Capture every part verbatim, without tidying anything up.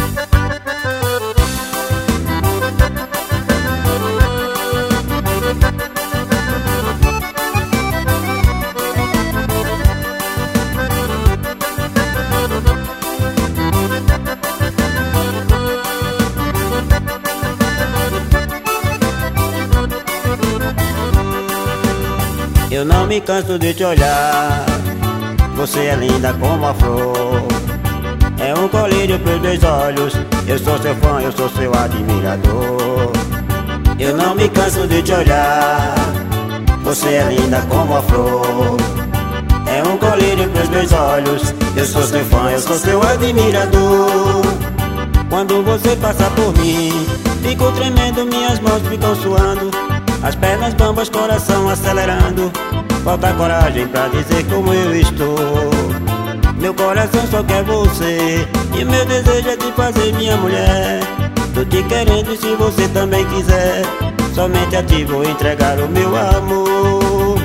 Eu não me canso de te olhar, você é linda como a flor. É um colírio pros meus olhos, eu sou seu fã, eu sou seu admirador. Eu não me canso de te olhar, você é linda como a flor. É um colírio pros meus olhos, eu sou seu fã, eu sou seu admirador. Quando você passa por mim, fico tremendo, minhas mãos ficam suando, as pernas bambas, coração acelerando. Falta coragem pra dizer como eu estou. Meu coração só quer você, e meu desejo é te fazer minha mulher. Tô te querendo e se você também quiser, somente a ti vou entregar o meu amor.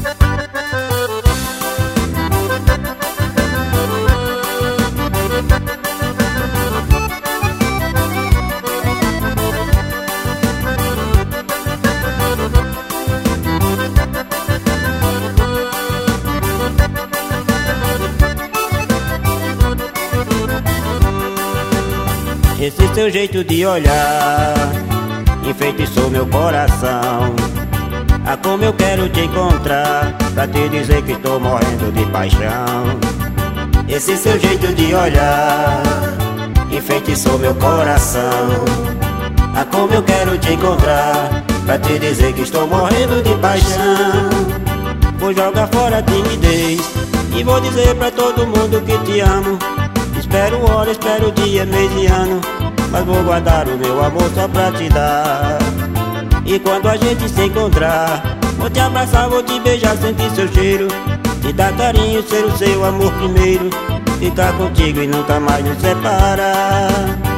Esse seu jeito de olhar enfeitiçou meu coração. Ah, como eu quero te encontrar pra te dizer que estou morrendo de paixão. Esse seu jeito de olhar enfeitiçou meu coração. Ah, como eu quero te encontrar pra te dizer que estou morrendo de paixão. Vou jogar fora a timidez e vou dizer pra todo mundo que te amo. Espero hora, espero dia, mês e ano, mas vou guardar o meu amor só pra te dar. E quando a gente se encontrar, vou te abraçar, vou te beijar, sentir seu cheiro, te dar carinho, ser o seu amor primeiro, ficar contigo e nunca mais nos separar.